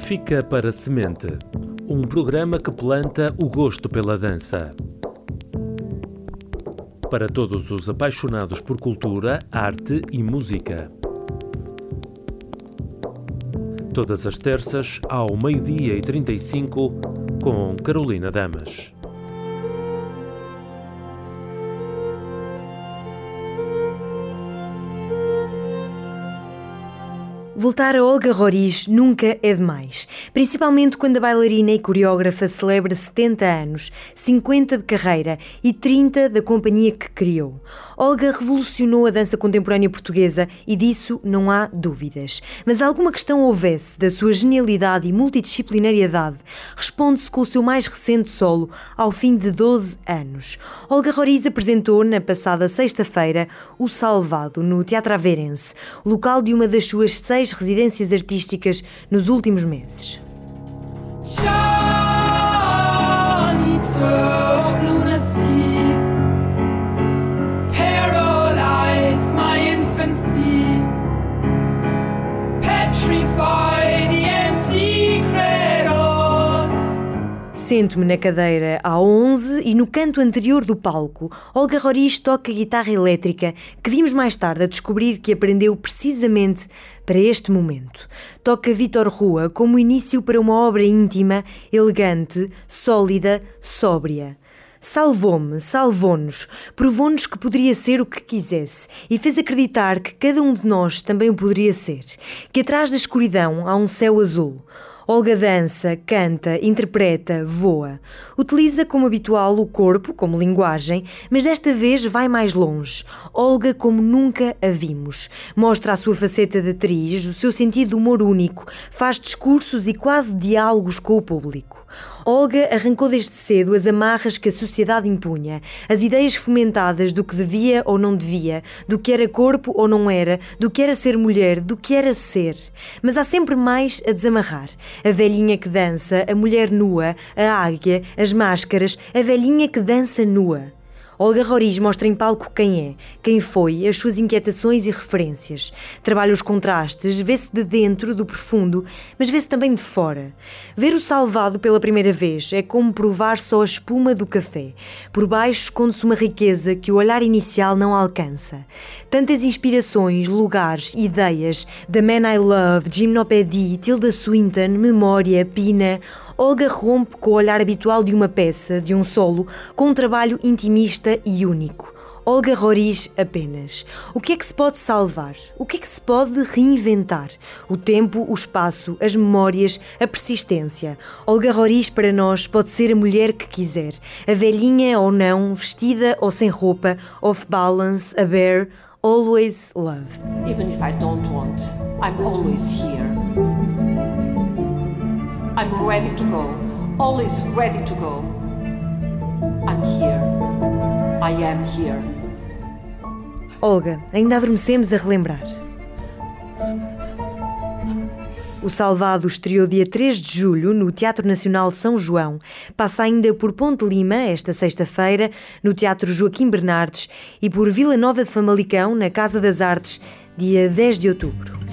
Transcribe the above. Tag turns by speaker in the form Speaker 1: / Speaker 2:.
Speaker 1: Fica para Semente, um programa que planta o gosto pela dança. Para todos os apaixonados por cultura, arte e música. Todas as terças, ao 12h35, com Carolina Damas.
Speaker 2: Voltar a Olga Roriz nunca é demais, principalmente quando a bailarina e coreógrafa celebra 70 anos, 50 de carreira e 30 da companhia que criou. Olga revolucionou a dança contemporânea portuguesa e disso não há dúvidas. Mas alguma questão houvesse da sua genialidade e multidisciplinariedade, responde-se com o seu mais recente solo, ao fim de 12 anos. Olga Roriz apresentou, na passada sexta-feira, o Salvado, no Teatro Aveirense, local de uma das suas 6 residências artísticas nos últimos meses. Sento-me na cadeira à 11 e no canto anterior do palco, Olga Roriz toca guitarra elétrica, que vimos mais tarde a descobrir que aprendeu precisamente para este momento. Toca Vítor Rua como início para uma obra íntima, elegante, sólida, sóbria. Salvou-me, salvou-nos, provou-nos que poderia ser o que quisesse e fez acreditar que cada um de nós também o poderia ser, que atrás da escuridão há um céu azul. Olga dança, canta, interpreta, voa. Utiliza como habitual o corpo como linguagem, mas desta vez vai mais longe. Olga como nunca a vimos. Mostra a sua faceta de atriz, o seu sentido de humor único, faz discursos e quase diálogos com o público. Olga arrancou desde cedo as amarras que a sociedade impunha, as ideias fomentadas do que devia ou não devia, do que era corpo ou não era, do que era ser mulher, do que era ser. Mas há sempre mais a desamarrar. A velhinha que dança, a mulher nua, a águia, as máscaras, a velhinha que dança nua. Olga Roriz mostra em palco quem é, quem foi, as suas inquietações e referências. Trabalha os contrastes, vê-se de dentro, do profundo, mas vê-se também de fora. Ver o Salvado pela primeira vez é como provar só a espuma do café. Por baixo esconde-se uma riqueza que o olhar inicial não alcança. Tantas inspirações, lugares, ideias, The Man I Love, Gymnopédie, Tilda Swinton, Memória, Pina. Olga rompe com o olhar habitual de uma peça, de um solo, com um trabalho intimista e único. Olga Roriz apenas. O que é que se pode salvar? O que é que se pode reinventar? O tempo, o espaço, as memórias, a persistência. Olga Roriz para nós pode ser a mulher que quiser. A velhinha ou não, vestida ou sem roupa, off balance, a bear, always loved.
Speaker 3: Even if I don't want, I'm always here. I'm ready to go, always ready to go. I'm here. I am here.
Speaker 2: Olga, ainda adormecemos a relembrar. O Salvado estreou dia 3 de julho no Teatro Nacional São João. Passa ainda por Ponte Lima, esta sexta-feira, no Teatro Joaquim Bernardes e por Vila Nova de Famalicão, na Casa das Artes, dia 10 de outubro.